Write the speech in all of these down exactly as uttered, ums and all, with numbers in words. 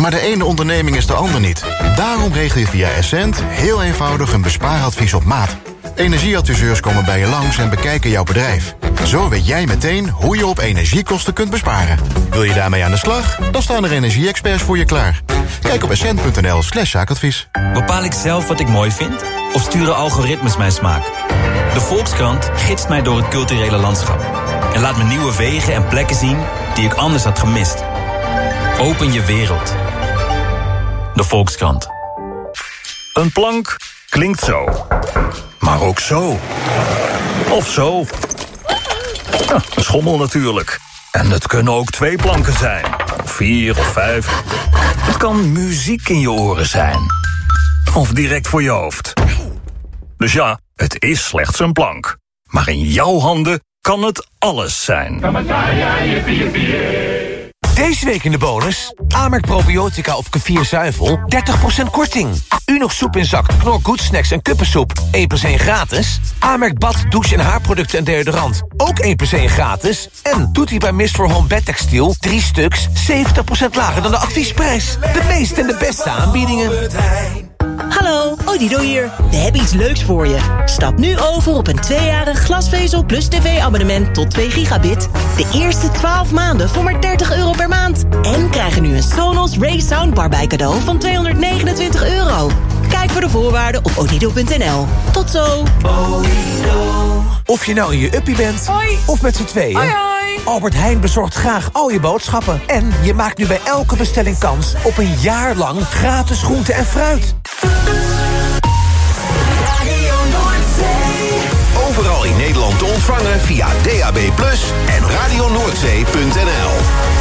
Maar de ene onderneming is de ander niet. Daarom regel je via Essent heel eenvoudig een bespaaradvies op maat. Energieadviseurs komen bij je langs en bekijken jouw bedrijf. Zo weet jij meteen hoe je op energiekosten kunt besparen. Wil je daarmee aan de slag? Dan staan er energie-experts voor je klaar. Kijk op essent.nl slash zaakadvies. Bepaal ik zelf wat ik mooi vind? Of sturen algoritmes mijn smaak? De Volkskrant gidst mij door het culturele landschap. En laat me nieuwe wegen en plekken zien die ik anders had gemist. Open je wereld. De Volkskrant. Een plank klinkt zo. Maar ook zo. Of zo. Ja, een schommel natuurlijk. En het kunnen ook twee planken zijn. Of vier of vijf. Het kan muziek in je oren zijn. Of direct voor je hoofd. Dus ja, het is slechts een plank. Maar in jouw handen kan het alles zijn. Deze week in de bonus. Amerk Probiotica of Kefir Zuivel. dertig procent korting. Unog soep in zak, Knor Good Snacks en kuppensoep. één plus één gratis. Amerk bad, douche en haarproducten en deodorant. Ook één plus één gratis. En Tutti bij Mist for Home bedtextiel. Drie stuks, zeventig procent lager dan de adviesprijs. De meeste en de beste aanbiedingen. Hallo, Odido hier. We hebben iets leuks voor je. Stap nu over op een tweejarig glasvezel plus tv-abonnement tot twee gigabit. De eerste twaalf maanden voor maar dertig euro per maand. En krijg er nu een Sonos Ray Soundbar bij cadeau van tweehonderdnegenentwintig euro. Kijk voor de voorwaarden op odido punt n l. Tot zo. Odido. Of je nou in je uppie bent, hoi, of met z'n tweeën. Hoi, hoi. Albert Heijn bezorgt graag al je boodschappen. En je maakt nu bij elke bestelling kans op een jaar lang gratis groente en fruit. Overal in Nederland te ontvangen via D A B plus, en radio noordzee punt n l.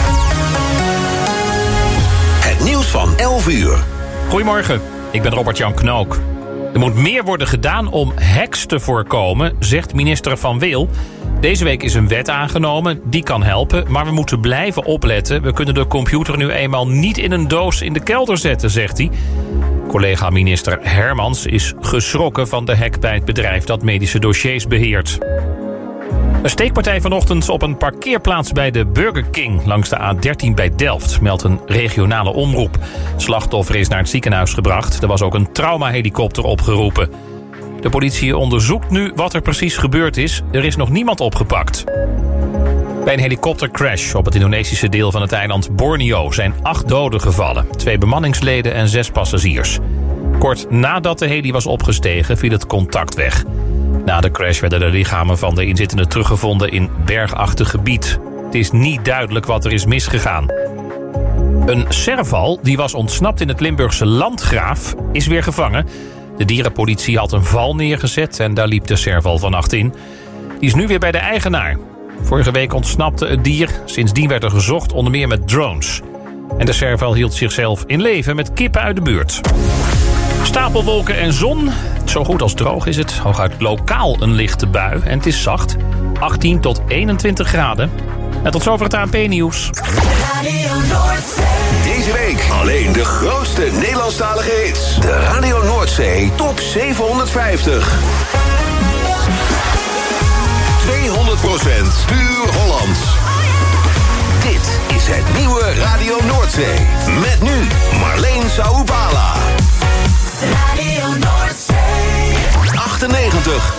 Het nieuws van elf uur. Goedemorgen, ik ben Robert-Jan Knook. Er moet meer worden gedaan om hacks te voorkomen, zegt minister Van Wil. Deze week is een wet aangenomen, die kan helpen, maar we moeten blijven opletten. We kunnen de computer nu eenmaal niet in een doos in de kelder zetten, zegt hij. Collega-minister Hermans is geschrokken van de hack bij het bedrijf dat medische dossiers beheert. Een steekpartij vanochtend op een parkeerplaats bij de Burger King langs de A dertien bij Delft, meldt een regionale omroep. Het slachtoffer is naar het ziekenhuis gebracht. Er was ook een traumahelikopter opgeroepen. De politie onderzoekt nu wat er precies gebeurd is. Er is nog niemand opgepakt. Bij een helikoptercrash op het Indonesische deel van het eiland Borneo zijn acht doden gevallen. Twee bemanningsleden en zes passagiers. Kort nadat de heli was opgestegen viel het contact weg. Na de crash werden de lichamen van de inzittenden teruggevonden in bergachtig gebied. Het is niet duidelijk wat er is misgegaan. Een serval die was ontsnapt in het Limburgse Landgraaf is weer gevangen. De dierenpolitie had een val neergezet en daar liep de serval vannacht in. Die is nu weer bij de eigenaar. Vorige week ontsnapte het dier. Sindsdien werd er gezocht, onder meer met drones. En de serval hield zichzelf in leven met kippen uit de buurt. Stapelwolken en zon. Zo goed als droog is het. Hooguit lokaal een lichte bui. En het is zacht. achttien tot eenentwintig graden. En tot zover het A N P-nieuws. Deze week alleen de grootste Nederlandstalige hits. De Radio Noordzee Top zevenhonderdvijftig. tweehonderd procent puur Hollands. Dit is het nieuwe Radio Noordzee. Met nu Marleen Saoubala. Radio Noordzee. achtennegentig.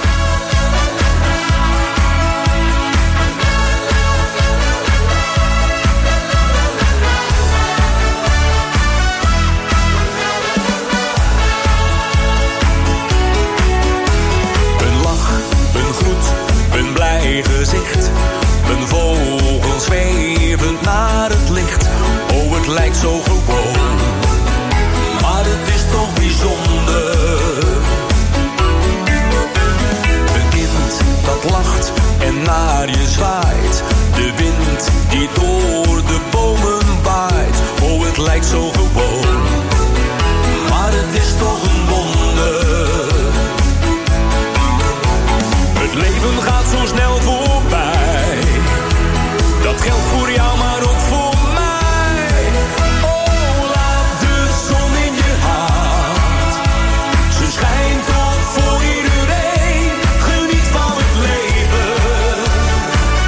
Gezicht, een vogel zwevend naar het licht. Oh, het lijkt zo gewoon, maar het is toch bijzonder. Een kind dat lacht en naar je zwaait. De wind die door de bomen waait. Oh, het lijkt zo gewoon, maar het is toch een wonder. Het leven gaat zo snel voorbij. Dat geldt voor jou, maar ook voor mij. Oh, laat de zon in je hart. Ze schijnt toch voor iedereen. Geniet van het leven.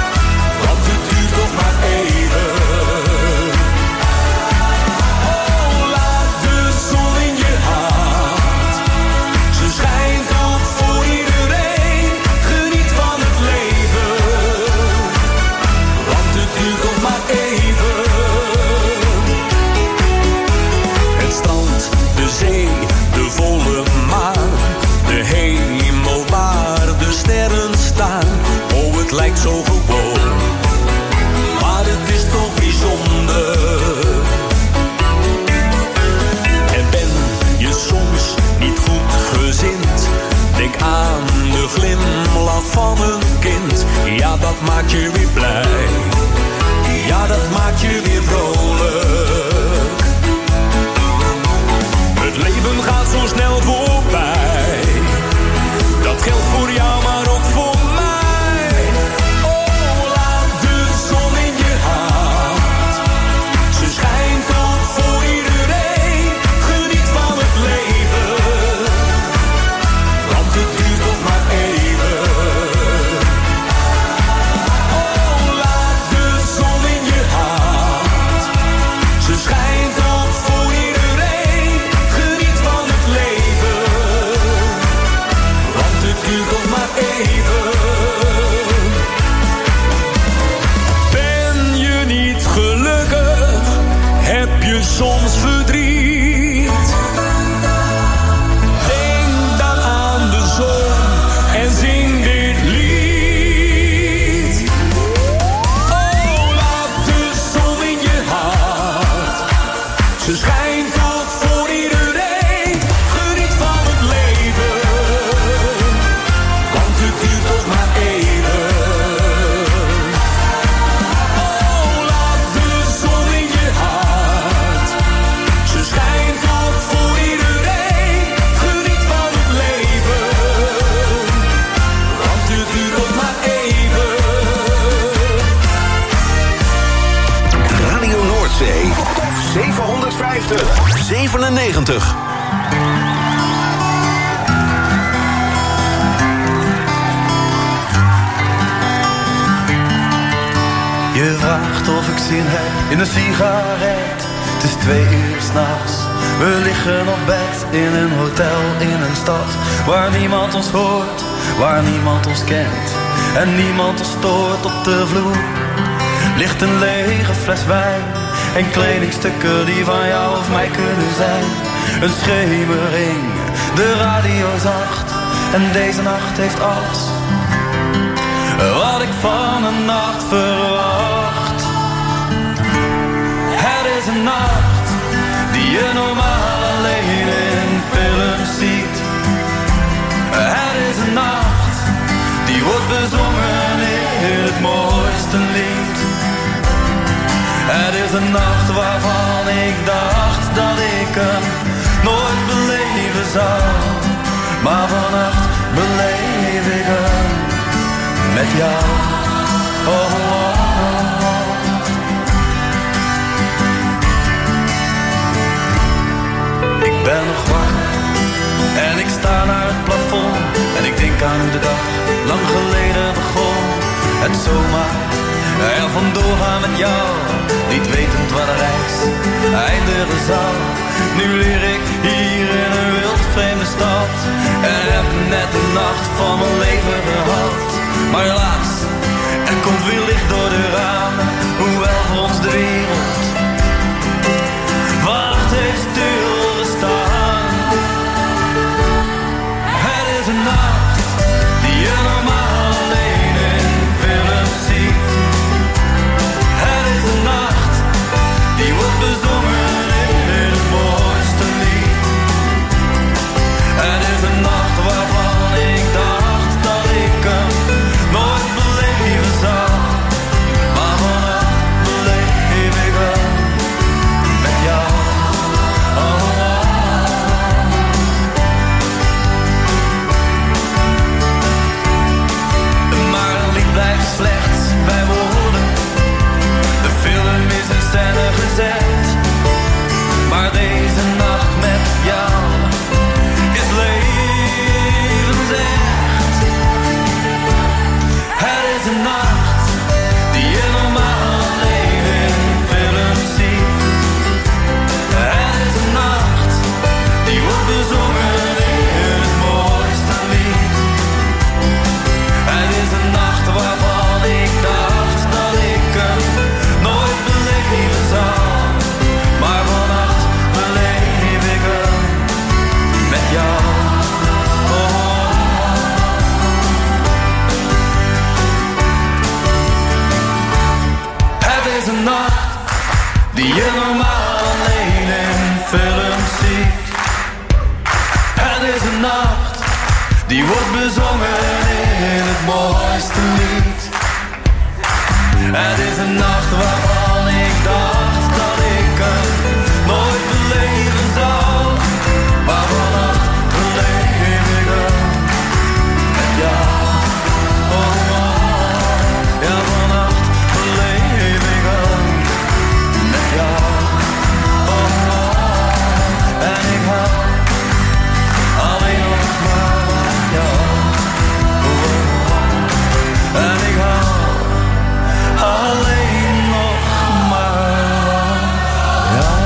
Want het duurt toch maar even. Oh, soms verdriet? Denk dan aan de zon en zing dit lied. Oh, laat de zon in je hart. Ze schijnt toch voor iedereen. Geniet van het leven, want het duurt toch maar even. Oh, laat de zon in je hart. Ze schijnt toch voor iedereen. Geniet van het leven, want het duurt toch maar even. Radio Noordzee, zevenhonderdvijftig, zevenennegentig. Je vraagt of ik zin heb in een sigaret. Het is twee uur 's nachts. We liggen op bed in een hotel in een stad waar niemand ons hoort, waar niemand ons kent en niemand ons stoort. Op de vloer ligt een lege fles wijn en kledingstukken die van jou of mij kunnen zijn. Een schemering, de radio zacht en deze nacht heeft alles wat ik van een nacht verwacht. Het is een nacht die je normaal alleen in films ziet. Het is een nacht die wordt bezongen in het mooiste lied. Het is een nacht waarvan ik dacht dat ik hem nooit beleven zou. Maar vannacht beleef ik hem met jou. Oh, oh, oh. Ik ben nog wakker en ik sta naar het plafond en ik denk aan hoe de dag lang geleden begon. Het zomaar er vandoor gaan met jou, niet wetend waar de reis eindigen zal. Nu leer ik hier in een wild vreemde stad en heb net de nacht van mijn leven gehad. Maar helaas, er komt weer licht door de ramen, hoewel voor ons de wereld wacht heeft stilgestaan. Het is een nacht die je normaal alleen in films ziet. Het is een nacht die wordt bezongen in het mooiste lied. Het is een nacht waarvan ik dacht dat ik hem nooit beleven zou. Maar vannacht beleef ik hem met jou. Oh, oh, oh. Maar een lied blijft slechts bij woorden. De film is in scène gezet. Maar deze nacht met jou is levensecht. Het is een nacht die je normaal alleen in films ziet. Het is een nacht die wordt bezongen in het mooiste lied. Het is een nacht waarvan ik dacht dat ik hem nooit beleven zou. Maar vannacht beleef ik hem met jou. Oh, oh, oh. Het is een nacht die je normaal alleen in films ziet. Het is een nacht die wordt bezongen in het mooiste lied. Het is een nacht waarvan ik dacht dat ik hem nooit beleven zou. Maar vannacht beleef ik hem met jou. Oh, oh, oh. Ja, vannacht beleef ik hem met jou. Oh, oh, oh. En ik hou alleen nog maar van jou. Oh, oh, oh. En ik hou alleen nog maar van jou.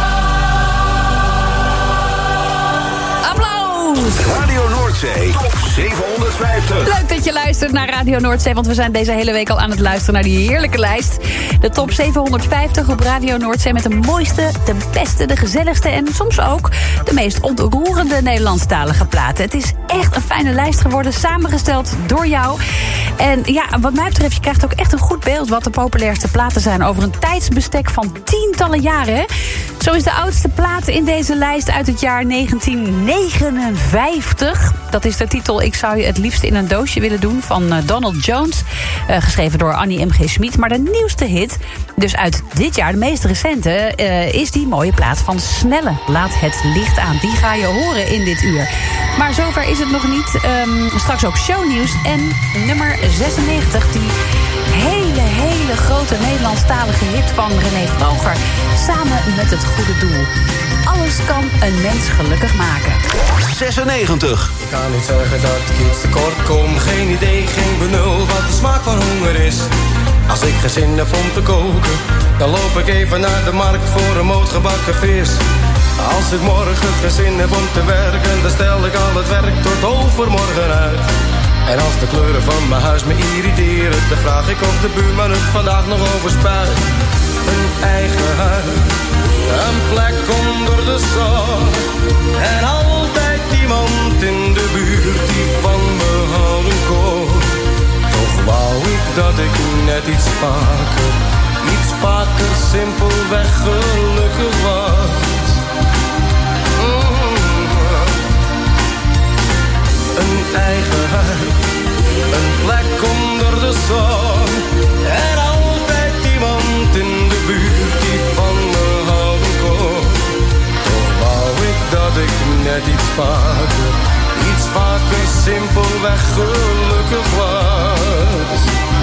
Applaus! Radio Noordzee, top zevenhonderdvijftig. Leuk dat je luistert naar Radio Noordzee, want we zijn deze hele week al aan het luisteren naar die heerlijke lijst. De top zevenhonderdvijftig op Radio Noordzee met de mooiste, de beste, de gezelligste en soms ook de meest ontroerende Nederlandstalige platen. Het is echt een fijne lijst geworden, samengesteld door jou. En ja, wat mij betreft, je krijgt ook echt een goed beeld wat de populairste platen zijn over een tijdsbestek van tientallen jaren. Hè? Zo is de oudste plaat in deze lijst uit het jaar negentien negenenvijftig. Dat is de titel Ik zou je het liefst in een doosje willen doen van Donald Jones. Uh, geschreven door Annie M G Schmid. Maar de nieuwste hit, dus uit dit jaar, de meest recente, uh, is die mooie plaat van Snelle. Laat het licht aan. Die ga je horen in dit uur. Maar zover is het nog niet. Um, straks ook shownieuws. En nummer zesennegentig, die hele, hele grote Nederlandstalige hit van René Vroger. Samen met het goede doel. Alles kan een mens gelukkig maken. zesennegentig. Ik kan niet zeggen dat ik iets tekort kom. Geen idee, geen benul wat de smaak van honger is. Als ik geen zin heb om te koken, dan loop ik even naar de markt voor een moot gebakken vis. Als ik morgen geen zin heb om te werken, dan stel ik al het werk tot overmorgen uit. En als de kleuren van mijn huis me irriteren, dan vraag ik of de buurman het vandaag nog overspuit. Een eigen huis, een plek onder de zon. En altijd iemand in de buurt die van me houden kon. Toch wou ik dat ik net iets vaker, iets vaker simpelweg gelukkig was. Een eigen huis, een plek onder de zon. En altijd iemand in de buurt die van me houden kon. Toch wou ik dat ik net iets vaker, iets vaker simpelweg gelukkig was.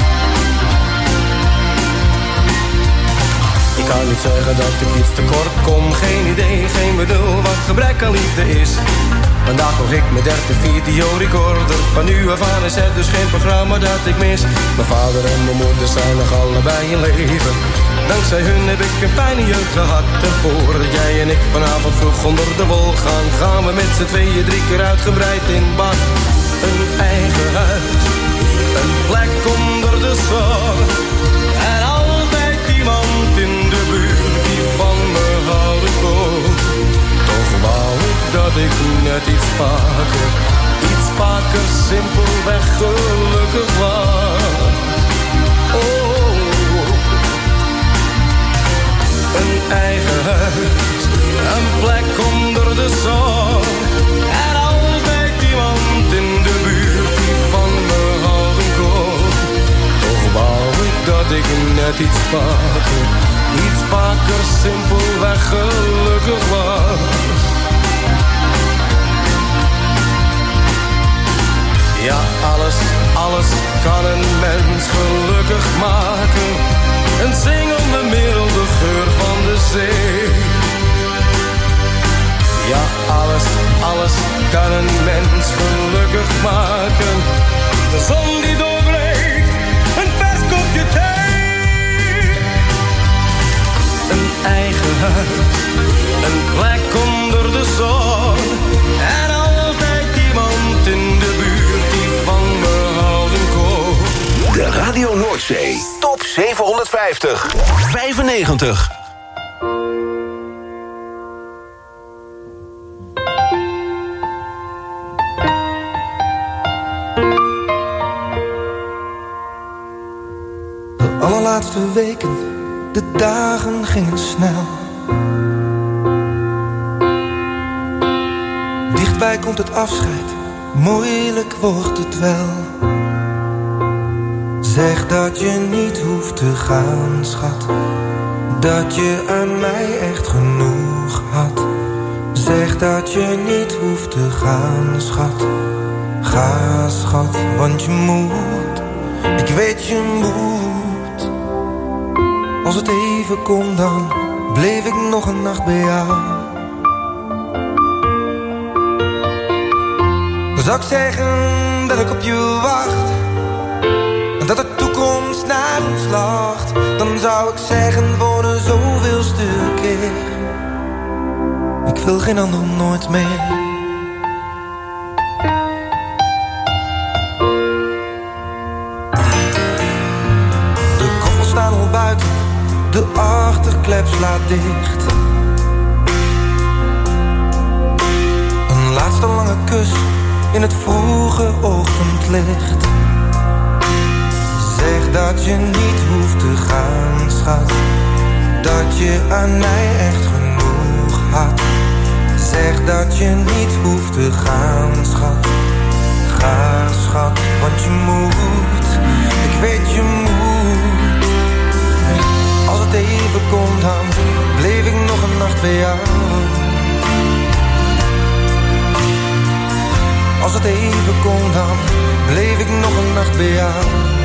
Ik kan niet zeggen dat ik iets tekort kom. Geen idee, geen bedoel wat gebrek aan liefde is. Vandaag kocht ik mijn derde videorecorder. Van nu af aan is het dus geen programma dat ik mis. Mijn vader en mijn moeder zijn nog allebei in leven. Dankzij hun heb ik een fijne jeugd gehad. En voordat jij en ik vanavond vroeg onder de wol gaan, gaan we met z'n tweeën drie keer uitgebreid in bad. Een eigen huis, een plek onder de zon. En altijd iemand in de buurt die van me houden kon. Toch wou ik dat ik net iets vaker, iets vaker simpelweg gelukkig was. Oh, een eigen huis, een plek onder de zon. En altijd iemand in de buurt die van me houden kon. Toch wou ik dat ik net iets vaker, iets vaker simpelweg gelukkig was. Ja, alles, alles kan een mens gelukkig maken. Een zingende milde geur van de zee. Ja, alles, alles kan een mens gelukkig maken. De zon die doorbreekt, een vers kopje thee. Een eigen huis, een plek onder de zon. En altijd iemand in de buurt die van me houden kon. De Radio Noordzee Top zevenhonderdvijftig. vijfennegentig. De allerlaatste weken, de dagen gingen snel. Dichtbij komt het afscheid, moeilijk wordt het wel. Zeg dat je niet hoeft te gaan, schat. Dat je aan mij echt genoeg had. Zeg dat je niet hoeft te gaan, schat. Ga, schat, want je moet. Ik weet je moet. Als het even kon, dan bleef ik nog een nacht bij jou. Dan zou ik zeggen dat ik op je wacht. En dat de toekomst naar ons lacht. Dan zou ik zeggen voor de zoveelste keer: ik wil geen ander nooit meer. klep slaat dicht. Een laatste lange kus in het vroege ochtendlicht. Zeg dat je niet hoeft te gaan, schat. Dat je aan mij echt genoeg had. Zeg dat je niet hoeft te gaan, schat. Ga, schat, want je moet. Ik weet je moet. Als het even kon, dan bleef ik nog een nacht bij jou. Als het even kon, dan bleef ik nog een nacht bij jou.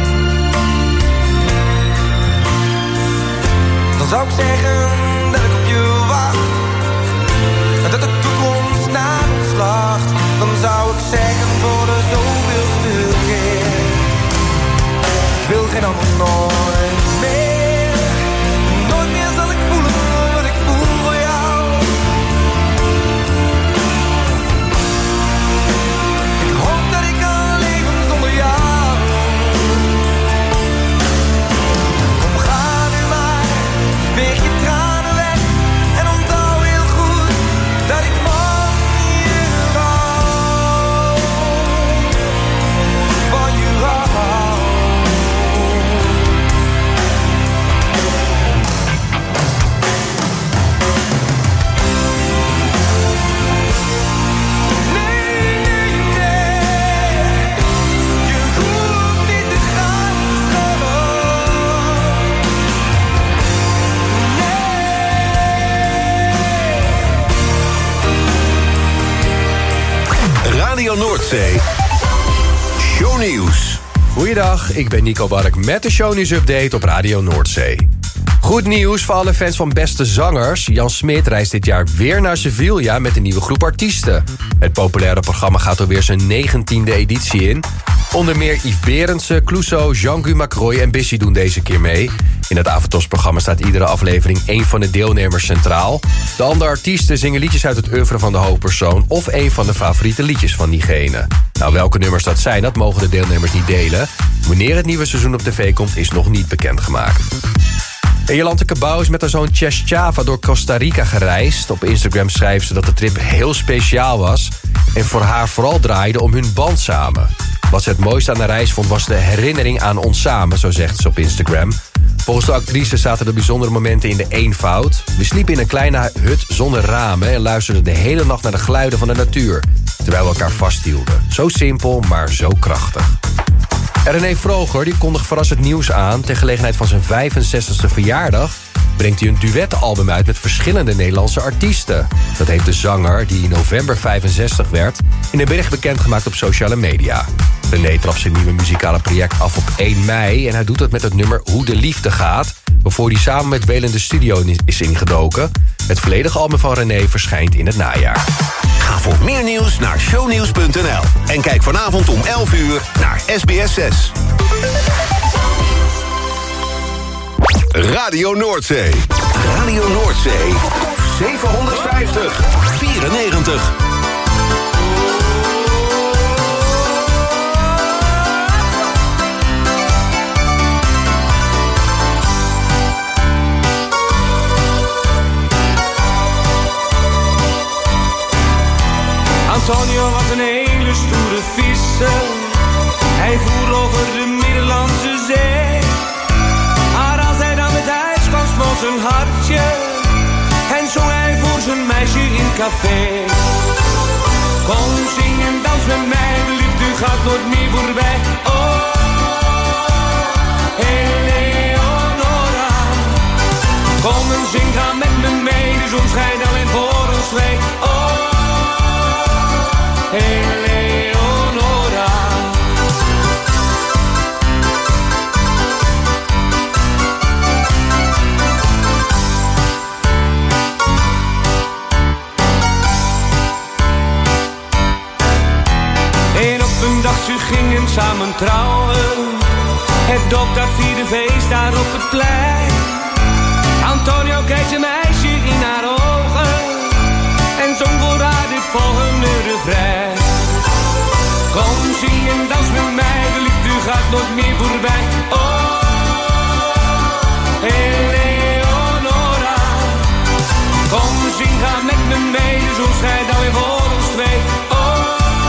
Dan zou ik zeggen dat ik op je wacht. En dat de toekomst naar ons lacht. Dan zou ik zeggen voor de zoveelste keer. Ik wil geen ander nooit meer. Nooit meer zal ik voelen wat ik voel voor jou. Ik hoop dat ik kan leven zonder jou. Kom, ga nu maar, veeg je tranen weg. En onthoud heel goed dat ik van je hou. Van je hou. Radio Noordzee Shownieuws. Goeiedag, ik ben Nico Bark met de Shownieuws Update op Radio Noordzee. Goed nieuws voor alle fans van beste zangers. Jan Smit reist dit jaar weer naar Sevilla met een nieuwe groep artiesten. Het populaire programma gaat alweer zijn negentiende editie in. Onder meer Yves Berendsen, Clouseau, Jean-Guy Macroy en Bissy doen deze keer mee. In het avondtosprogramma staat iedere aflevering één van de deelnemers centraal. De andere artiesten zingen liedjes uit het oeuvre van de hoofdpersoon of één van de favoriete liedjes van diegene. Nou, welke nummers dat zijn, dat mogen de deelnemers niet delen. Wanneer het nieuwe seizoen op tv komt, is nog niet bekendgemaakt. En Jolante Cabau is met haar zoon Chess Chava door Costa Rica gereisd. Op Instagram schrijft ze dat de trip heel speciaal was en voor haar vooral draaide om hun band samen. Wat ze het mooiste aan de reis vond was de herinnering aan ons samen, zo zegt ze op Instagram. Volgens de actrice zaten de bijzondere momenten in de eenvoud. We sliepen in een kleine hut zonder ramen en luisterden de hele nacht naar de geluiden van de natuur, terwijl we elkaar vasthielden. Zo simpel, maar zo krachtig. En René Vroger die kondigt verrassend nieuws aan. Ter gelegenheid van zijn vijfenzestigste verjaardag brengt hij een duetalbum uit met verschillende Nederlandse artiesten. Dat heeft de zanger, die in november vijfenzestig werd, in een bericht bekendgemaakt op sociale media. René trapt zijn nieuwe muzikale project af op één mei... en hij doet dat met het nummer Hoe de Liefde Gaat, waarvoor hij samen met Welen de studio is ingedoken. Het volledige album van René verschijnt in het najaar. Ga voor meer nieuws naar shownieuws punt n l en kijk vanavond om elf uur naar S B S zes. Radio Noordzee. Radio Noordzee. zevenhonderdvijftig. vierennegentig. Antonio was een hele stoere visser. Hij voer over de Middellandse Zee. Maar als hij dan met huis kwam, smolt zijn hartje. En zong hij voor zijn meisje in café. Kom, zing en dans met mij, de liefde gaat nooit meer voorbij. Oh, hey Leonora. Kom en zing, ga met me mee, de zon schijnt alleen voor ons twee. Oh, hey Leonora. En op een dag ze gingen samen trouwen. Het dok dat vierde feest daar op het plein. Antonio keek zijn meisje in haar ogen en zong voor haar dit volgende refrein. Kom, zing en dans met mij, de liefde gaat nooit meer voorbij. Oh, hey Leonora. Kom, zing, ga met me mee, de zon schijnt alweer voor ons twee. Oh,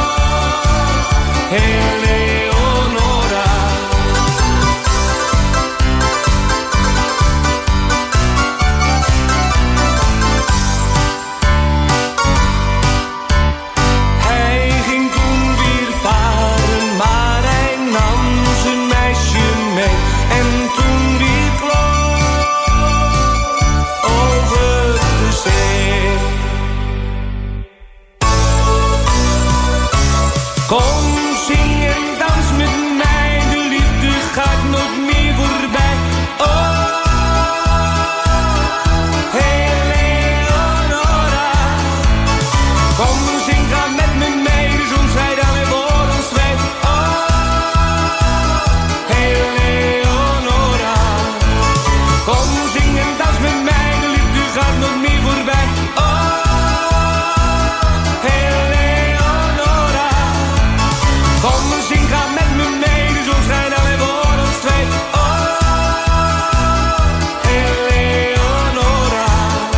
Eleonora. Hij ging toen weer varen, maar hij nam zijn meisje mee. En toen weer over de zee. Kom, zing en dans met mij, de liefde gaat nooit meer voorbij. Oh, Eleonora. Kom, zing, ga met me mee, de zon schijnt alweer voor ons twee. Oh, Eleonora. Kom, zing en dans met mij, de liefde gaat nooit meer voorbij. Oh, Eleonora. Kom, zing, ga met me mee, de zon schijnt alweer voor ons twee. Oh, Eleonora.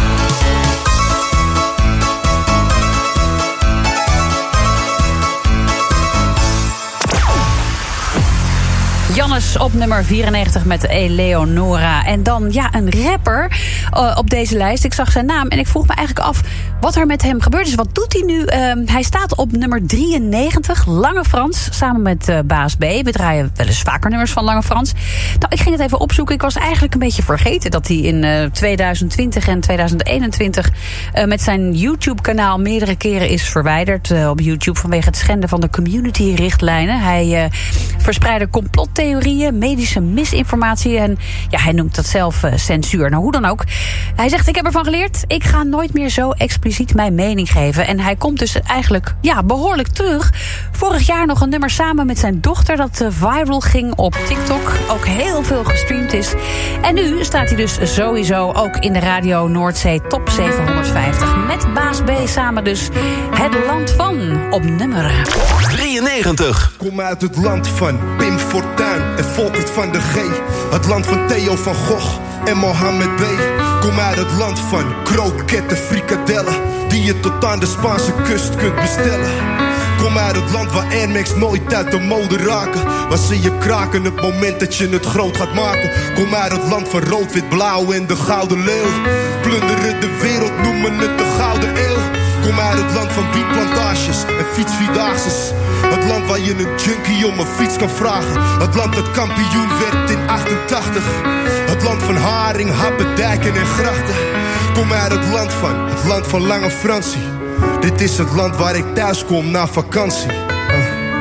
Jannes op nummer vierennegentig met Eleonora. En dan, ja, een rapper uh, op deze lijst. Ik zag zijn naam en ik vroeg me eigenlijk af wat er met hem gebeurd is. Wat doet hij nu? Uh, hij staat op nummer drieënnegentig, Lange Frans, samen met uh, Baas B. We draaien wel eens vaker nummers van Lange Frans. Nou, ik ging het even opzoeken. Ik was eigenlijk een beetje vergeten dat hij in uh, tweeduizend twintig en tweeduizend eenentwintig... Uh, met zijn YouTube-kanaal meerdere keren is verwijderd uh, op YouTube vanwege het schenden van de community-richtlijnen. Hij uh, verspreidde complottheorieën, medische misinformatie en ja, hij noemt dat zelf uh, censuur. Nou, hoe dan ook. Hij zegt, ik heb ervan geleerd, ik ga nooit meer zo expliciet mijn mening geven. En hij komt dus eigenlijk ja, behoorlijk terug. Vorig jaar nog een nummer samen met zijn dochter dat uh, viral ging op TikTok. Ook heel veel gestreamd is. En nu staat hij dus sowieso ook in de Radio Noordzee Top zevenhonderdvijftig. Met Baas B samen dus Het Land van op nummer drieënnegentig. Kom uit het land van Pim Fortuyn en Volkert van de G. Het land van Theo van Gogh en Mohammed B. Kom uit het land van kroketten, frikadellen, die je tot aan de Spaanse kust kunt bestellen. Kom uit het land waar Air Max nooit uit de mode raken, waar ze je kraken het moment dat je het groot gaat maken. Kom uit het land van rood, wit, blauw en de gouden leeuw. Plunderen de wereld, noemen het de gouden eeuw. Kom uit het land van wietplantages en fietsvierdaagses. Het land waar je een junkie om een fiets kan vragen. Het land dat kampioen werd in achtentachtig. Het land van haring, happen, dijken en grachten. Kom uit het land van, het land van Lange Fransie. Dit is het land waar ik thuis kom na vakantie. uh.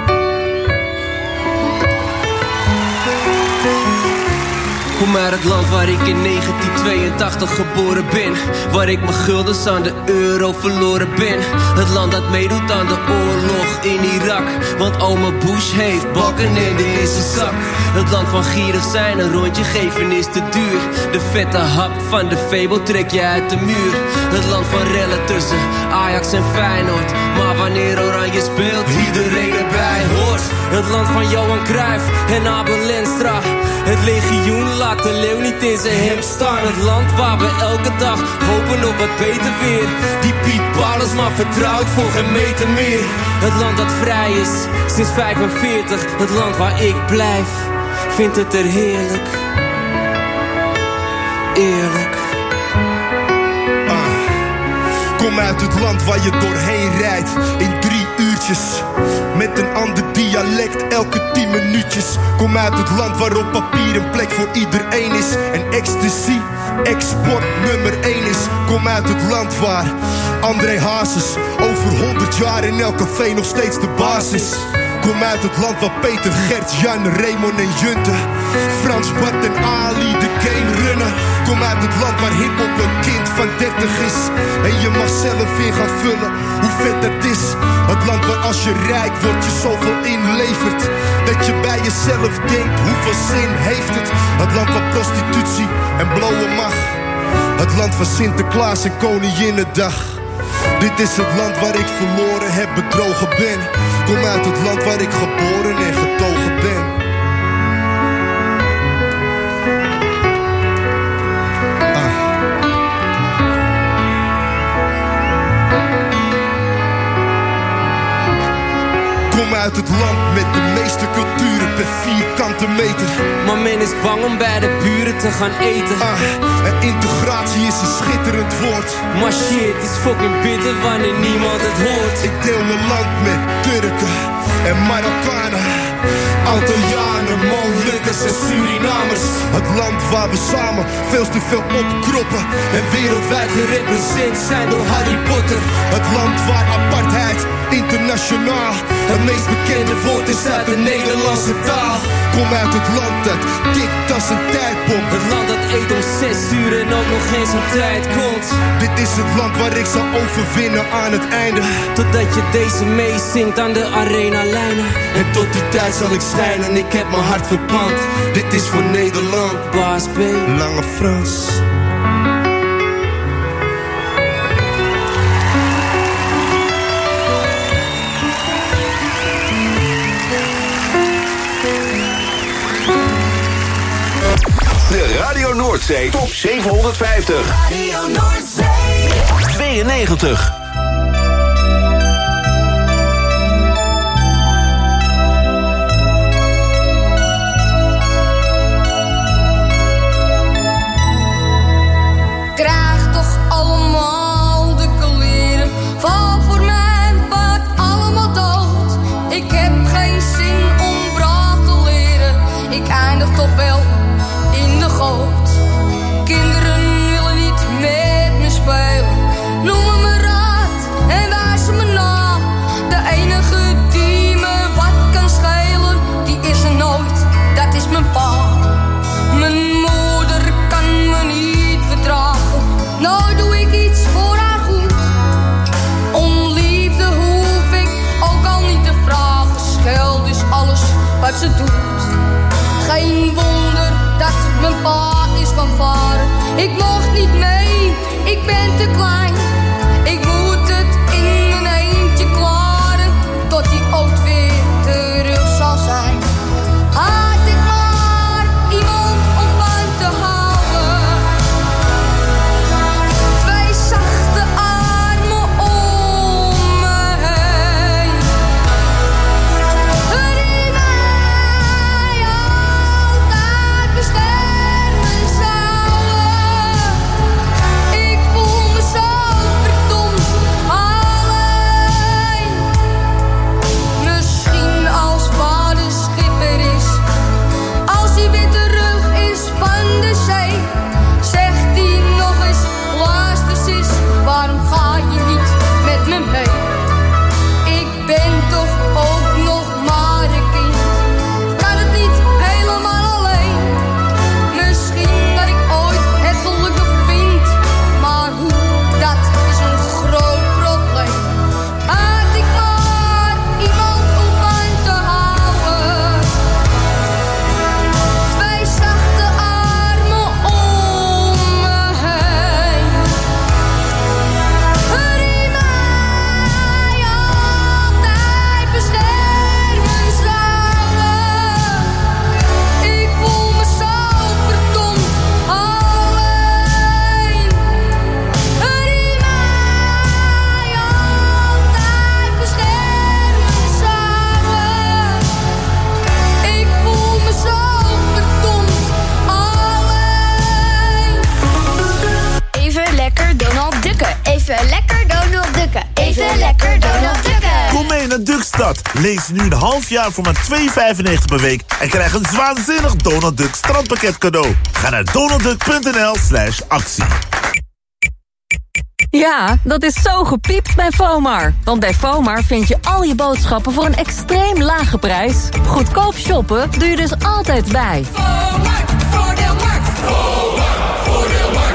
Kom uit het land waar ik in negentien tweeëntachtig geboren ben, waar ik mijn guldens aan de euro verloren ben. Het land dat meedoet aan de oorlog in Irak, want oma Bush heeft balkenende in zijn zak. Het land van gierig zijn, een rondje geven is te duur. De vette hap van de Febo trek je uit de muur. Het land van rellen tussen Ajax en Feyenoord, maar wanneer Oranje speelt, iedereen erbij hoort. Het land van Johan Cruijff en Abel Lenstra. Het legioen laat de leeuw niet in zijn hemd staan. Het land waar we elke dag hopen op wat beter weer. Die Piet Paulus maar vertrouwt voor geen meter meer. Het land dat vrij is sinds vijfenveertig. Het land waar ik blijf, vindt het er heerlijk. Eerlijk. Ah, kom uit het land waar je doorheen rijdt in drie uurtjes. Met een ander dialect elke tien minuutjes. Kom uit het land waar op papier een plek voor iedereen is. En ecstasy, export nummer één is. Kom uit het land waar André Hazes over honderd jaar in elk café nog steeds de baas is. Kom uit het land waar Peter, Gert, Jan, Raymond en Junte, Frans, Bart en Ali de game runnen. Kom uit het land waar hiphop een kind van dertig is. En je mag zelf in gaan vullen hoe vet dat is. Het land waar als je rijk wordt je zoveel inlevert dat je bij jezelf denkt, hoeveel zin heeft het? Het land waar prostitutie en blowen mag. Het land van Sinterklaas en Koninginnedag. Dit is het land waar ik verloren heb, bedrogen ben. Kom uit het land waar ik geboren en getogen ben. uit het land met de meeste culturen per vierkante meter. Maar men is bang om bij de buren te gaan eten. Ah, en integratie is een schitterend woord. Maar shit is fucking bitter wanneer niemand het hoort. Ik deel mijn land met Turken en Marokkanen, Antillianen, Molukkers en Surinamers. Het land waar we samen veel te veel opkroppen en wereldwijd gerepresenteerd zijn door Harry Potter. Het land waar apartheid internationaal het meest bekende woord is uit de Nederlandse taal. Kom uit het land dat tikt als een tijdbom. Het land dat eet om zes uur en ook nog eens op tijd komt. Dit is het land waar ik zal overwinnen aan het einde. Totdat je deze meezingt aan de arena-lijnen. En tot die tijd zal ik schijnen, ik heb mijn hart verpand. Dit is voor Nederland, Baas B, Lange Frans. De Radio Noordzee Top zevenhonderdvijftig. Radio Noordzee tweeënnegentig. Krijg toch allemaal de kleren, val voor mijn bad allemaal dood. Ik heb geen zin om braaf te leren, ik eindig toch wel in de goot. Kinderen willen niet met me spelen, noemen me raad en wijzen me na. De enige die me wat kan schelen, die is er nooit, dat is mijn pa. Mijn moeder kan me niet verdragen, nou doe ik iets voor haar goed. Om liefde hoef ik ook al niet te vragen, scheld is alles wat ze doet. Geen wonder dat mijn pa is van varen. Ik mocht niet mee, ik ben te klein. Ik moet het in mijn eentje klaren, tot die ooit weer terug zal zijn. Had ik maar iemand om van te houden, twee zachte armen om me heen, die mij altijd beschermen zouden. Ik voel me zo verdomd alleen. Misschien als vader schipper is, als hij weer terug is van de zee, zegt hij nog eens, luister sis, waarom ga je niet met me mee? Ik ben toch ook nog maar een kind, kan het niet helemaal alleen. Misschien dat ik ooit het geluk nog vind, maar hoe, dat is een groot probleem. Had ik maar iemand om van te houden, twee zachte armen om me heen, die mij altijd beschermen zouden. Ik voel me zo verdomd alleen, die mij altijd beschermen zouden. Ik voel me zo verdomd alleen. Even lekker Donald Ducken. Even lekker Donald Ducken. Even lekker Donald Ducken. Kom mee naar Duckstad. Lees nu een half jaar voor maar twee vijfennegentig per week en krijg een waanzinnig Donald Duck strandpakket cadeau. Ga naar donaldduck.nl slash actie. Ja, dat is zo gepiept bij FOMAR. Want bij FOMAR vind je al je boodschappen voor een extreem lage prijs. Goedkoop shoppen doe je dus altijd bij. FOMAR, voordeelmarkt. FOMAR, voordeelmarkt.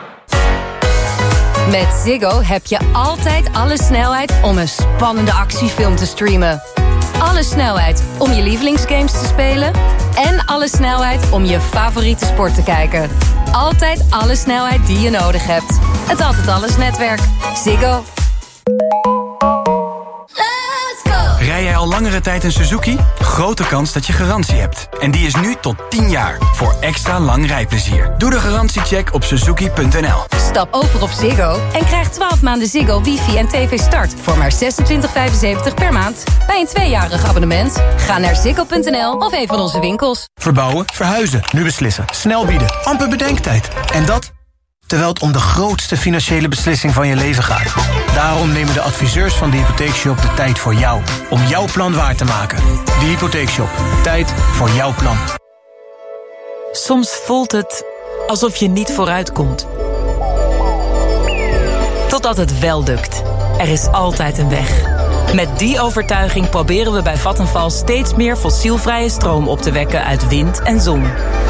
Met Ziggo heb je altijd alle snelheid om een spannende actiefilm te streamen. Alle snelheid om je lievelingsgames te spelen. En alle snelheid om je favoriete sport te kijken. Altijd alle snelheid die je nodig hebt. Het Altijd Alles netwerk. Ziggo. Let's go. Rij jij al langere tijd een Suzuki? Grote kans dat je garantie hebt. En die is nu tot tien jaar. Voor extra lang rijplezier. Doe de garantiecheck op suzuki punt n l. Stap over op Ziggo en krijg twaalf maanden Ziggo, wifi en tv start voor maar zesentwintig vijfenzeventig per maand bij een tweejarig abonnement. Ga naar ziggo punt n l of een van onze winkels. Verbouwen, verhuizen, nu beslissen. Snel bieden, amper bedenktijd. En dat terwijl het om de grootste financiële beslissing van je leven gaat. Daarom nemen de adviseurs van de Hypotheekshop de tijd voor jou. Om jouw plan waar te maken. De Hypotheekshop. Tijd voor jouw plan. Soms voelt het alsof je niet vooruitkomt. Totdat het wel lukt. Er is altijd een weg. Met die overtuiging proberen we bij Vattenfall steeds meer fossielvrije stroom op te wekken uit wind en zon.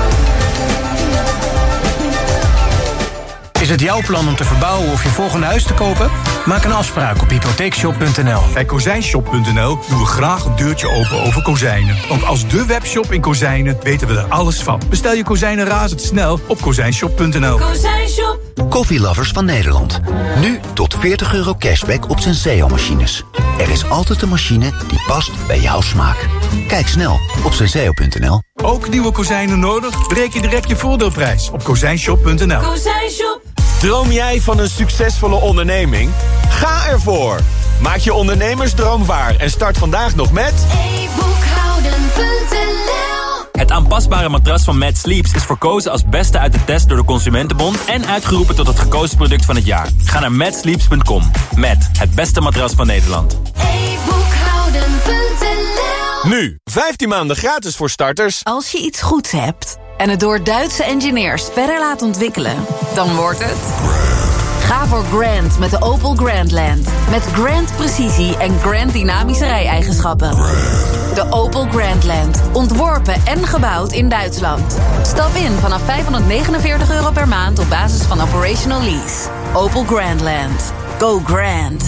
Is het jouw plan om te verbouwen of je volgende huis te kopen? Maak een afspraak op hypotheekshop punt n l. Bij kozijnshop punt n l doen we graag een deurtje open over kozijnen. Want als de webshop in kozijnen weten we er alles van. Bestel je kozijnen razendsnel op kozijnshop punt n l. Kozijnshop. Koffielovers van Nederland. Nu tot veertig euro cashback op Senseo-machines. Er is altijd een machine die past bij jouw smaak. Kijk snel op senseo punt n l. Ook nieuwe kozijnen nodig? Bereken direct je voordeelprijs op kozijnshop punt n l. Kozijnshop. Droom jij van een succesvolle onderneming? Ga ervoor! Maak je ondernemersdroom waar en start vandaag nog met e boekhouden punt n l. Het aanpasbare matras van Mad Sleeps is verkozen als beste uit de test door de Consumentenbond en uitgeroepen tot het gekozen product van het jaar. Ga naar mad sleeps punt com. Met het beste matras van Nederland. e boekhouden punt n l. Nu, vijftien maanden gratis voor starters. Als je iets goeds hebt en het door Duitse engineers verder laat ontwikkelen, dan wordt het... Ga voor Grand met de Opel Grandland. Met Grand precisie en Grand dynamische rij-eigenschappen. De Opel Grandland. Ontworpen en gebouwd in Duitsland. Stap in vanaf vijfhonderdnegenenveertig euro per maand op basis van operational lease. Opel Grandland. Go Grand.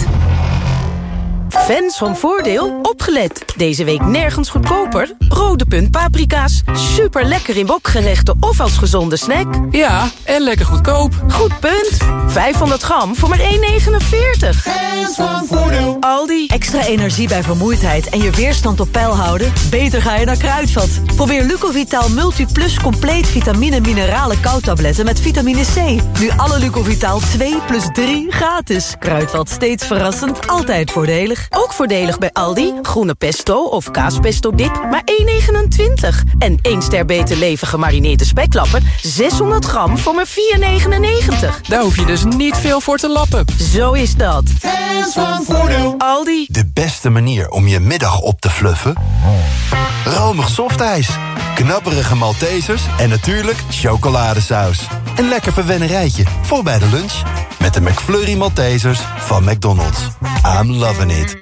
Fans van Voordeel, opgelet. Deze week nergens goedkoper. Rode Punt paprika's. Super lekker in wokgerechten of als gezonde snack. Ja, en lekker goedkoop. Goed punt. vijfhonderd gram voor maar één negenenveertig. Fans van Voordeel. Aldi. Extra energie bij vermoeidheid en je weerstand op peil houden? Beter ga je naar Kruidvat. Probeer Lucovitaal Multiplus compleet vitamine mineralen koudtabletten met vitamine C. Nu alle Lucovitaal twee plus drie gratis. Kruidvat, steeds verrassend, altijd voordelig. Ook voordelig bij Aldi. Groene pesto of kaaspesto dip, maar één negenentwintig. En één ster beter leven gemarineerde speklappen, zeshonderd gram voor maar vier negenennegentig. Daar hoef je dus niet veel voor te lappen. Zo is dat. Fans van Voordeel. Aldi. De beste manier om je middag op te fluffen? Romig softijs, knapperige Maltesers en natuurlijk chocoladesaus. Een lekker verwennerijtje voor bij de lunch. Met de McFlurry Maltesers van McDonald's. I'm loving it.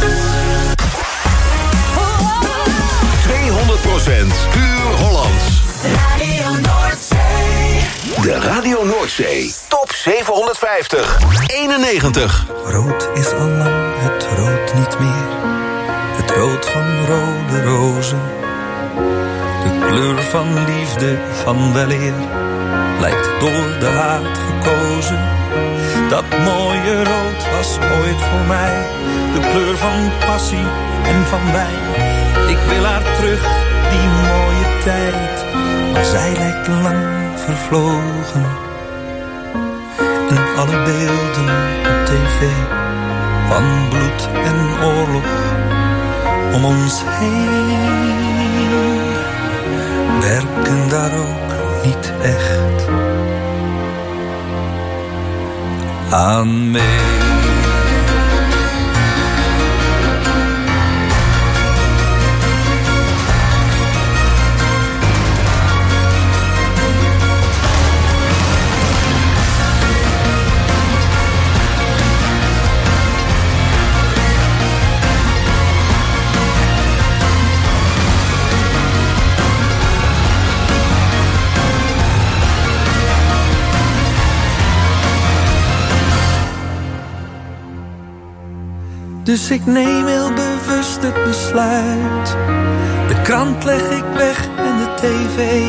tweehonderd procent puur Hollands. Radio Noordzee. De Radio Noordzee Top zevenhonderdvijftig. eenennegentig. Rood is al lang het rood niet meer. Het rood van rode rozen. De kleur van liefde, van weleer, lijkt door de haat gekozen. Dat mooie rood was ooit voor mij de kleur van passie en van wijn. Ik wil haar terug, die mooie tijd, maar zij lijkt lang vervlogen. En alle beelden op tv van bloed en oorlog om ons heen werken daar ook niet echt aan mee. Dus ik neem heel bewust het besluit. De krant leg ik weg en de tv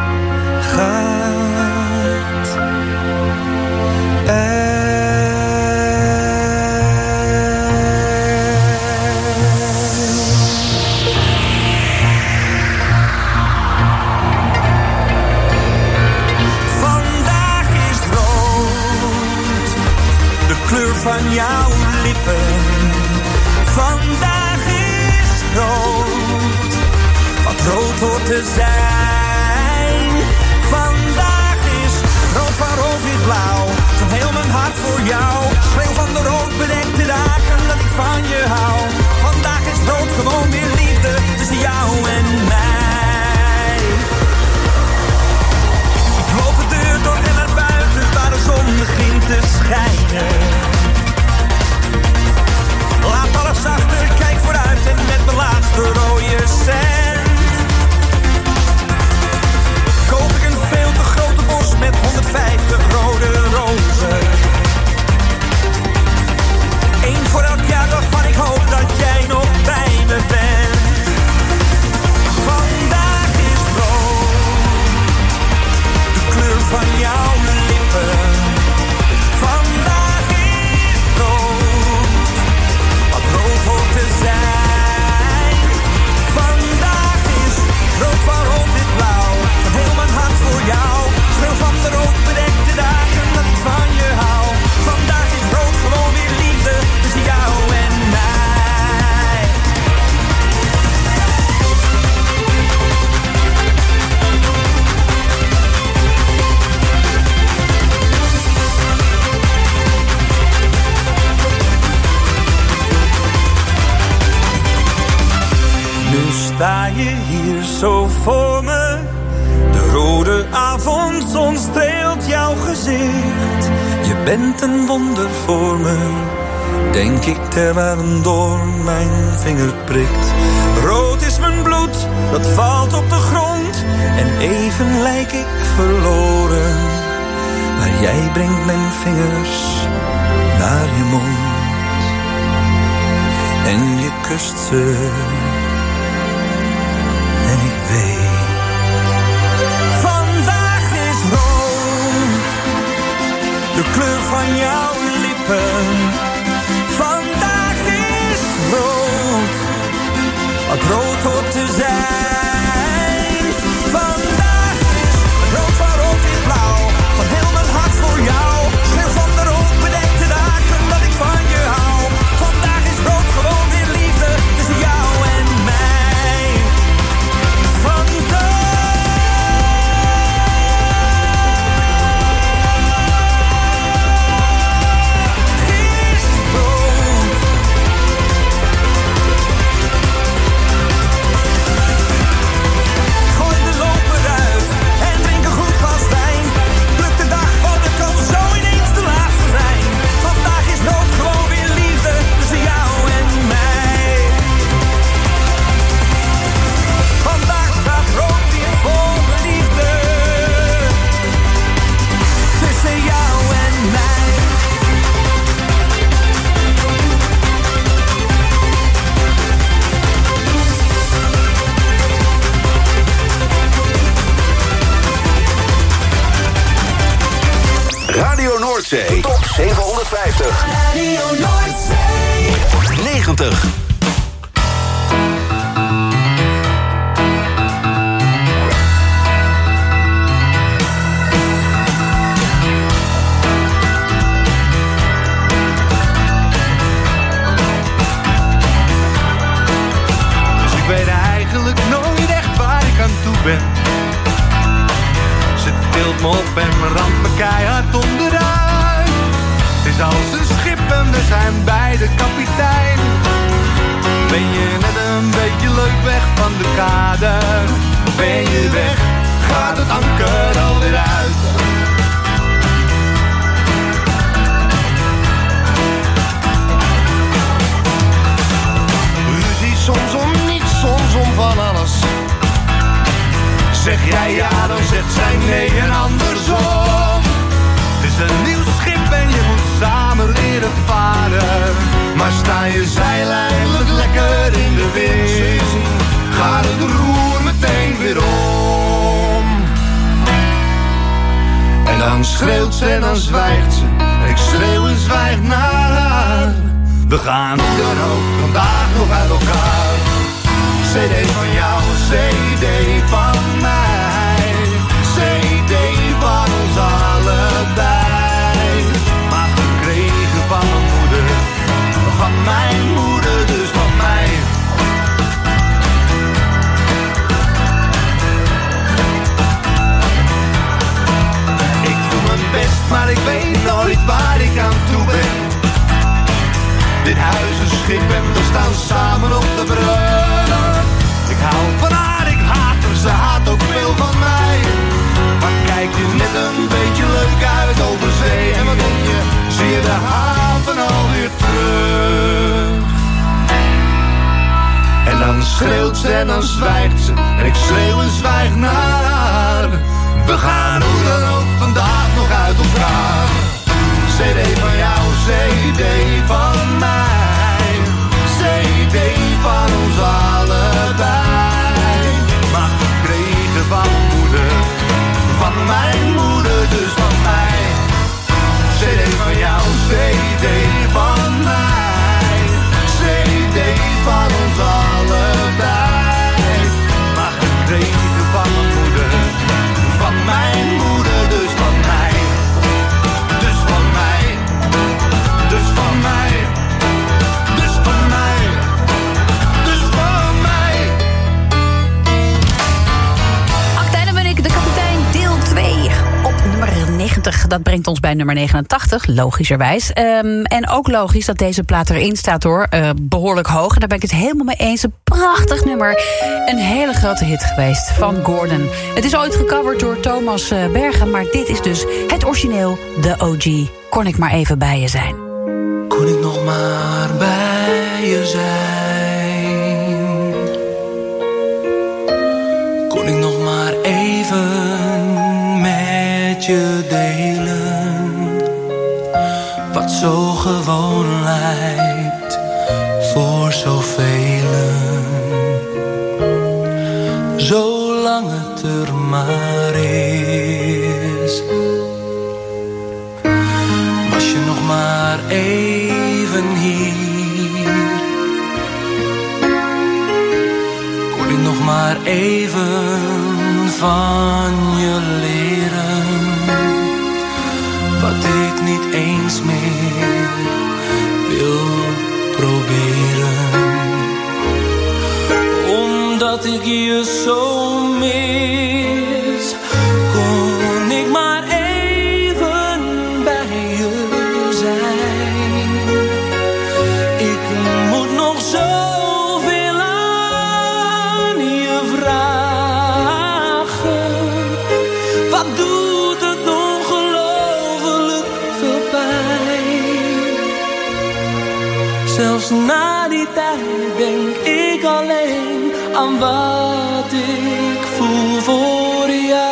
gaat uit. kleur van jouw lippen. Vandaag is rood, wat rood hoort te zijn. Vandaag is rood van rood wit blauw, van heel mijn hart voor jou. Schreeuw van de rood bedekte dagen dat ik van je hou. Vandaag is rood gewoon weer liefde tussen jou en mij. Ik loop de deur door en naar buiten waar de zon begint te schijnen. Laat alles achter, kijk vooruit en met mijn laatste rode cent koop ik een veel te grote bos met honderdvijftig rode rozen. Eén voor elk jaar waarvan ik hoop dat jij nog bij me bent. Vandaag is rood, de kleur van jouw lippen. Vandaag is rood, wat rood hoort te zijn. Vandaag is rood van rood wit blauw, van heel mijn hart voor jou. Schreeuw van de rood bedekte dagen dat ik van je hou. Vandaag is rood gewoon weer liefde tussen jou en mij. Nu sta je hier zo voor me. De rode avondzon streelt jouw gezicht. Je bent een wonder voor me, denk ik terwijl een doorn mijn vinger prikt. Rood is mijn bloed, dat valt op de grond. En even lijk ik verloren. Maar jij brengt mijn vingers naar je mond. En je kust ze. En ik weet. Vandaag is rood, de kleur van jouw lippen. Vandaag is rood, wat rood hoort te zijn. Vandaag is rood van rood in blauw, van heel mijn hart voor jou. Schreeuw van de rood bedekte dagen dat ik van je hou. Vandaag is rood gewoon weer liefde tussen jou en mij. Vandaag Noordzee top zevenhonderdvijftig. Radio Noordzee negentig. Dus ik weet eigenlijk nooit echt waar ik aan toe ben. Ze tilt me op en ramt me keihard onderuit. Het is als een schip en we zijn beide kapitein. Ben je net een beetje leuk weg van de kade? Ben je weg, gaat het anker alweer uit. Ruzie soms om niets, soms om van alles. Zeg jij ja, dan zegt zij nee en andersom. Het is een nieuw schip en je moet samen leren varen. Maar sta je zeil eindelijk lekker in de wind, gaat het roer meteen weer om. En dan schreeuwt ze en dan zwijgt ze. En ik schreeuw en zwijg naar haar. We gaan hoe dan ook vandaag nog uit elkaar. C D van jou, C D van mij. C D van ons allebei. Maar gekregen van staan samen op de brug. Ik hou van haar, ik haat haar, ze haat ook veel van mij. Maar kijk je net een beetje leuk uit over zee. En wat denk je, zie je de haven alweer terug. En dan schreeuwt ze en dan zwijgt ze. En ik schreeuw en zwijg naar haar. We gaan hoe dan ook vandaag nog uit elkaar. C D van jou, C D van mij. C D van ons allebei. Maar gekregen van moeder. Van mijn moeder, dus van mij. C D van jou, C D van mij. C D van ons allebei. Maar gekregen van mijn moeder. Van mijn moeder, dus van mij. Dus van mij. Dus van mij. Dus van mij. Dus van mij. Actijn, dan ben ik de kapitein, deel twee. Op nummer negentig, dat brengt ons bij nummer negenentachtig, logischerwijs. Um, en ook logisch dat deze plaat erin staat, hoor. Uh, behoorlijk hoog, en daar ben ik het helemaal mee eens. Een prachtig nummer. Een hele grote hit geweest van Gordon. Het is ooit gecoverd door Thomas uh, Bergen, maar dit is dus het origineel, de O G. Kon ik maar even bij je zijn. Kon ik nog maar bij je zijn. Kon ik nog maar even met je delen. Wat zo gewoon lijkt voor zoveel. Zolang het er maar is. Was je nog maar even hier. Kon ik nog maar even van je leren. Wat ik niet eens meer wil proberen. Omdat ik je zo mis, kon ik maar even bij je zijn. Ik moet nog zoveel aan je vragen. Wat doet het ongelooflijk veel pijn. Zelfs na die tijd denk ik alleen aan wat ik voel voor jou.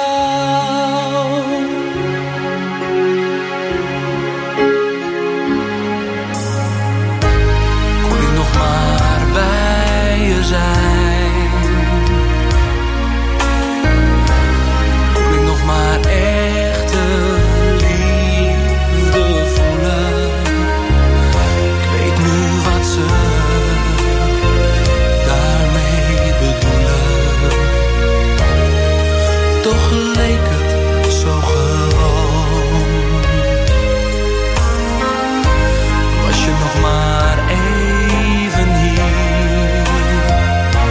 Kon ik nog maar bij je zijn. Kon ik nog maar echte liefde voelen. Ik weet nu wat ze toch leek het zo gewoon. Was je nog maar even hier.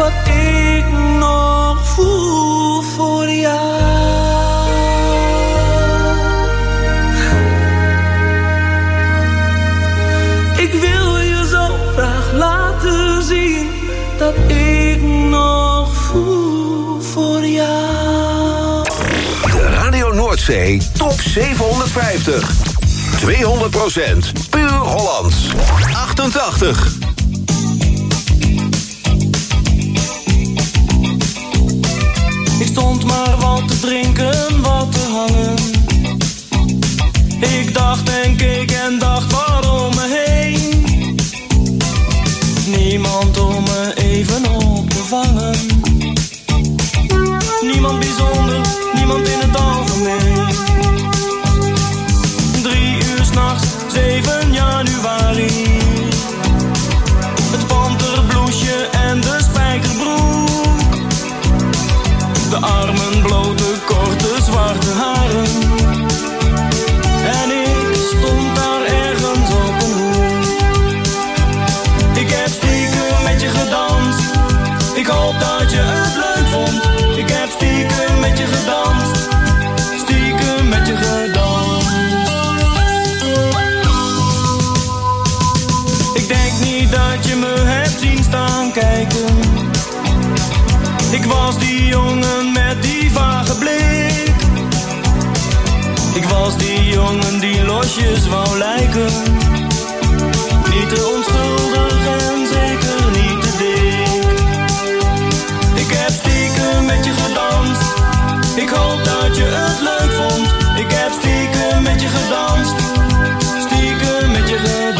dat ik nog voel voor jou. Ik wil je zo graag laten zien dat ik nog voel voor jou. De Radio Noordzee Top zevenhonderdvijftig. tweehonderd procent puur Hollands. achtentachtig. Ik stond maar wat te drinken, wat te hangen. Ik dacht en keek en dacht waarom me heen. Niemand om me even op te vangen. Niemand bijzonder, niemand in het algemeen. Drie uur 's nachts, zeven januari. Het panterbloesje en de spijkerbroek. De armen blote, korte, zwarte haren. En ik stond daar ergens op een hoek. Ik heb stiekem met je gedanst. Ik hoop dat je het leuk vond. Ik heb stiekem met je gedanst. Stiekem met je gedanst. Ik denk niet dat je me hebt zien staan kijken. Ik was die jongen met die vage blik. Ik was die jongen die losjes wou lijken. Niet te onschuldig en zeker niet te dik. Ik heb stiekem met je gedanst. Ik hoop dat je het leuk vond. Ik heb stiekem met je gedanst. Stiekem met je gedanst.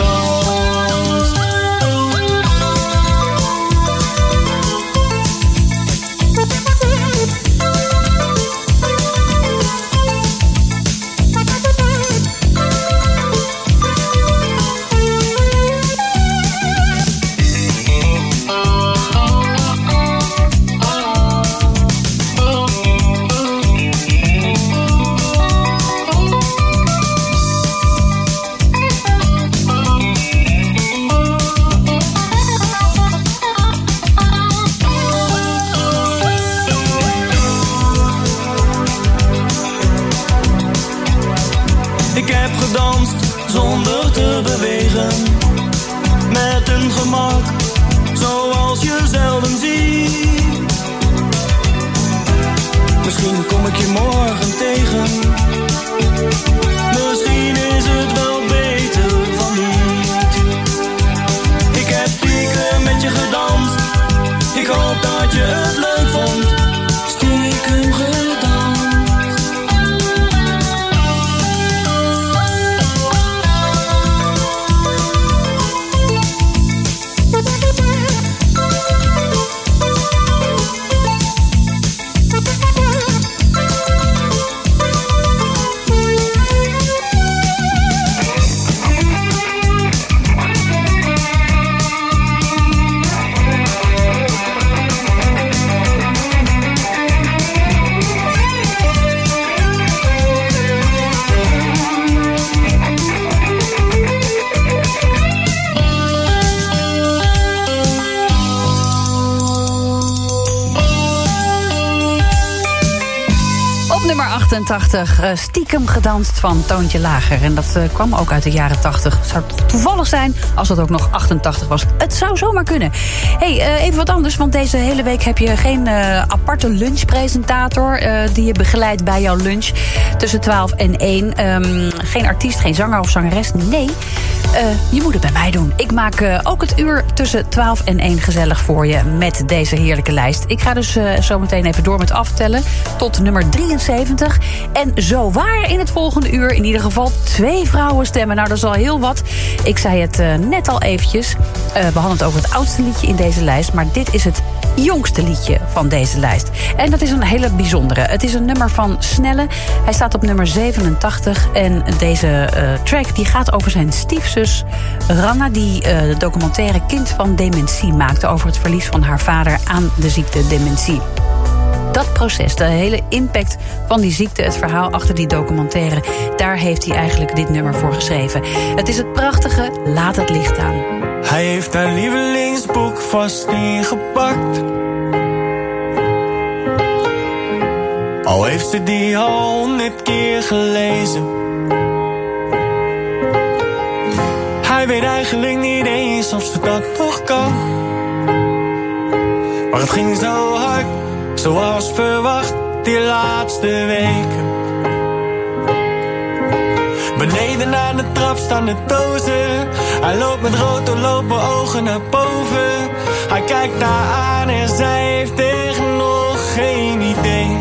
Ik heb gedanst zonder te bewegen. Met een gemak, zoals je zelden ziet. Misschien kom ik je morgen tegen. Misschien is het wel beter van niet. Ik heb stiekem met je gedanst. Ik hoop dat je het leuk vond. Stiekem gedanst. achtentachtig, uh, stiekem gedanst van Toontje Lager. En dat uh, kwam ook uit de jaren tachtig. Het zou toevallig zijn als het ook nog achtentachtig was. Het zou zomaar kunnen. Hey, uh, even wat anders, want deze hele week heb je geen uh, aparte lunchpresentator uh, die je begeleidt bij jouw lunch tussen twaalf en één. Um, geen artiest, geen zanger of zangeres. Nee, uh, je moet het bij mij doen. Ik maak uh, ook het uur tussen twaalf en één gezellig voor je met deze heerlijke lijst. Ik ga dus uh, zo meteen even door met aftellen tot nummer drieënzeventig. En zo waar in het volgende uur in ieder geval twee vrouwenstemmen. Nou, dat is al heel wat. Ik zei het uh, net al eventjes. Uh, we hadden het over het oudste liedje in deze lijst. Maar dit is het jongste liedje van deze lijst. En dat is een hele bijzondere. Het is een nummer van Snelle. Hij staat op nummer zevenentachtig. En deze uh, track die gaat over zijn stiefzus Ranna, die uh, de documentaire Kind van Dementie maakte over het verlies van haar vader aan de ziekte dementie. Dat proces, de hele impact van die ziekte, het verhaal achter die documentaire, daar heeft hij eigenlijk dit nummer voor geschreven. Het is het prachtige Laat het licht aan. Hij heeft haar lievelingsboek vast ingepakt. Al heeft ze die al honderd keer gelezen. Hij weet eigenlijk niet eens of ze dat nog kan. Maar het ging zo hard, zoals verwacht, die laatste weken. Beneden aan de trap staan de dozen. Hij loopt met rood doorlopen ogen naar boven. Hij kijkt haar aan en zij heeft echt nog geen idee.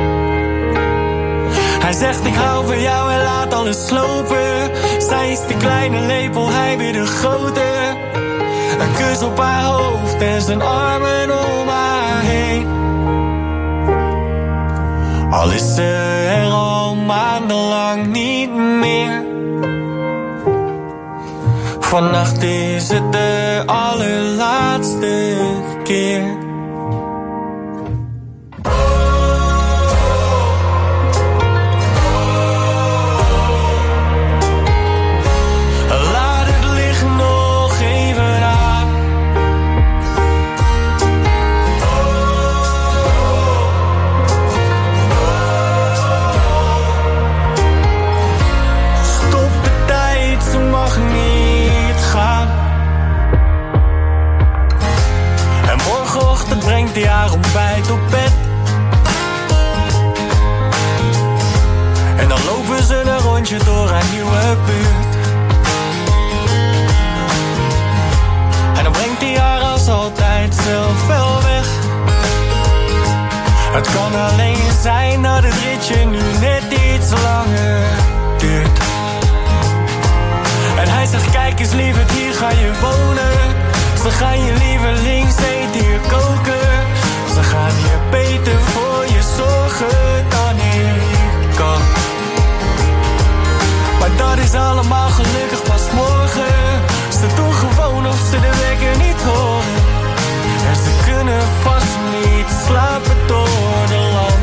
Hij zegt ik hou van jou en laat alles slopen. Zij is de kleine lepel, hij weer de grote. Een kus op haar hoofd en zijn armen om haar heen. Al is ze er al maandenlang niet meer. Vannacht is het de allerlaatste keer. Brengt hij haar ontbijt op bed. En dan lopen ze een rondje door haar nieuwe buurt. En dan brengt hij haar als altijd zelf wel weg. Het kan alleen zijn dat het ritje nu net iets langer duurt. En hij zegt kijk eens lieverd, hier ga je wonen. Ze gaan je lievelingseten hier koken. Ze gaan hier beter voor je zorgen dan ik kan. Maar dat is allemaal gelukkig pas morgen. Ze doen gewoon of ze de wekker niet horen. En ze kunnen vast niet slapen door de lamp.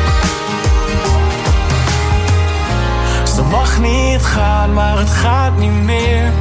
Ze mag niet gaan, maar het gaat niet meer.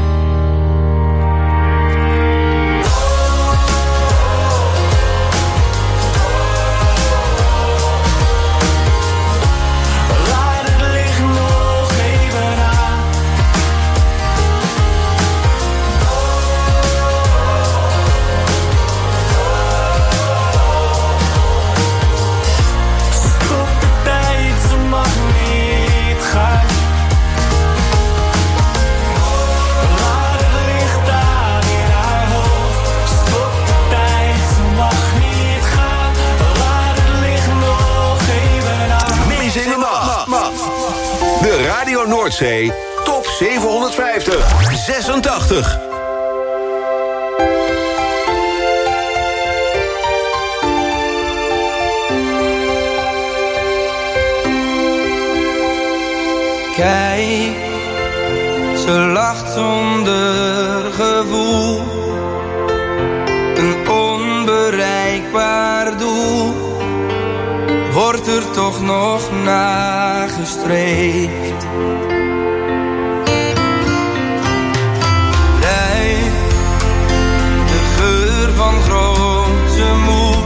De Radio Noordzee Top zevenhonderdvijftig. zesentachtig. Kijk, ze lacht zonder gevoel. Een onbereikbaar doel. Wordt er toch nog nagestreefd. Ruik de geur van grote moed.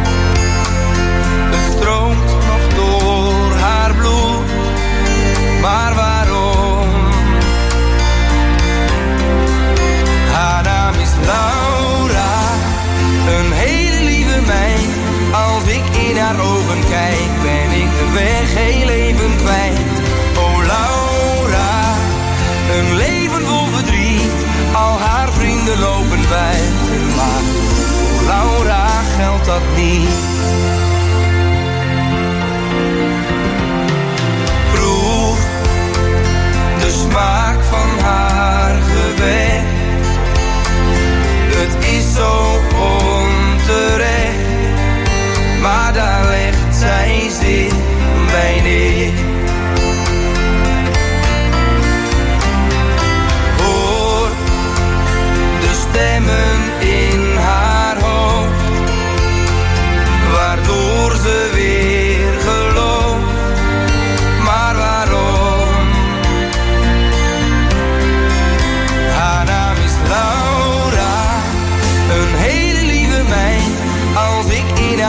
Het stroomt nog door haar bloed. Maar waarom? Haar naam is Laura, een hele lieve meid. Als ik in haar ogen kijk, ben ik de weg heel even kwijt. Oh Laura, een leven vol verdriet. Al haar vrienden lopen buiten, maar voor Laura geldt dat niet. Proef de smaak van haar gevecht. Het is zo onterecht. Maar daar legt zij zich bij neer. Hoor de stemmen in haar hoofd.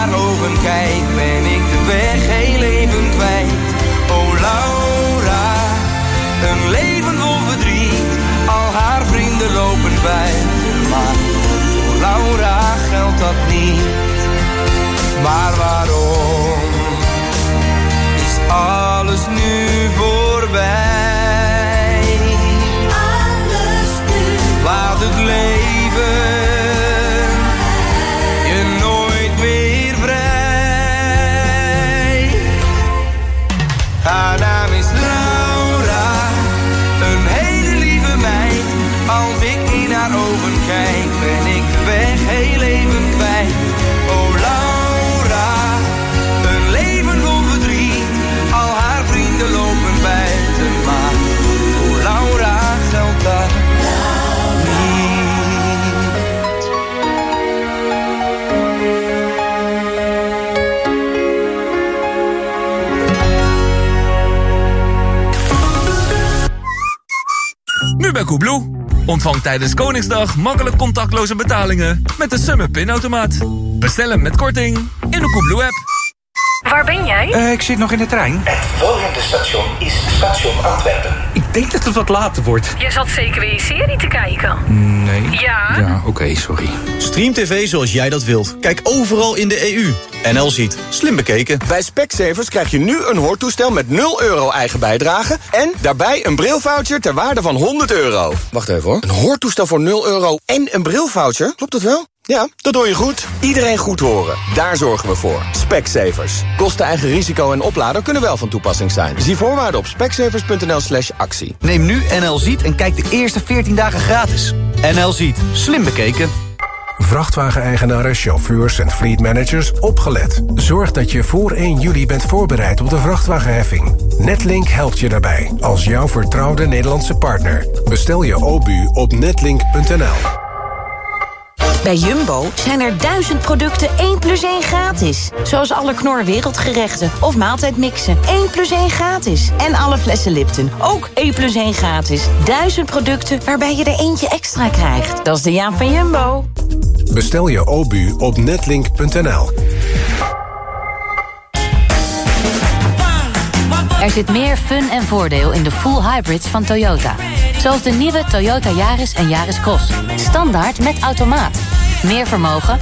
haar ogen kijk, ben ik de weg heel even kwijt. Oh Laura, een leven vol verdriet, al haar vrienden lopen buiten, maar voor Laura geldt dat niet. Maar waarom is alles nu voorbij? Alles nu. Laat het leven je nooit meer vrij. Haar naam is Laura, een hele lieve meid. Als ik in haar ogen kijk, ben ik de weg heel even kwijt. Oh Laura, een leven vol verdriet, al haar vrienden lopen buiten, maar voor Laura geldt dat Nu bij Coolblue. Ontvang tijdens Koningsdag makkelijk contactloze betalingen met de Summer Pinautomaat. Bestel hem met korting in de Coolblue-app. Waar ben jij? Uh, ik zit nog in de trein. Het volgende station is station Antwerpen. Ik denk dat het wat later wordt. Je zat zeker weer je serie te kijken. Nee. Ja? Ja, oké, okay, sorry. Stream tv zoals jij dat wilt. Kijk overal in de E U. N L Ziet. Slim bekeken. Bij Specsavers krijg je nu een hoortoestel met nul euro eigen bijdrage en daarbij een brilvoucher ter waarde van honderd euro. Wacht even hoor. Een hoortoestel voor nul euro en een brilvoucher? Klopt dat wel? Ja, dat hoor je goed. Iedereen goed horen. Daar zorgen we voor. Specsavers. Kosten, eigen risico en oplader kunnen wel van toepassing zijn. Zie voorwaarden op specsavers.nl slash actie. Neem nu N L Ziet en kijk de eerste veertien dagen gratis. N L Ziet. Slim bekeken. Vrachtwageneigenaren, chauffeurs en fleetmanagers, opgelet. Zorg dat je voor één juli bent voorbereid op de vrachtwagenheffing. Netlink helpt je daarbij, als jouw vertrouwde Nederlandse partner. Bestel je O B U op netlink punt n l. Bij Jumbo zijn er duizend producten één plus één gratis. Zoals alle Knor wereldgerechten of maaltijdmixen. één plus één gratis. En alle flessen Lipton. Ook één plus één gratis. Duizend producten waarbij je er eentje extra krijgt. Dat is de Jaap van Jumbo. Bestel je O B U op netlink punt n l. Er zit meer fun en voordeel in de full hybrids van Toyota. Zoals de nieuwe Toyota Yaris en Yaris Cross. Standaard met automaat. Meer vermogen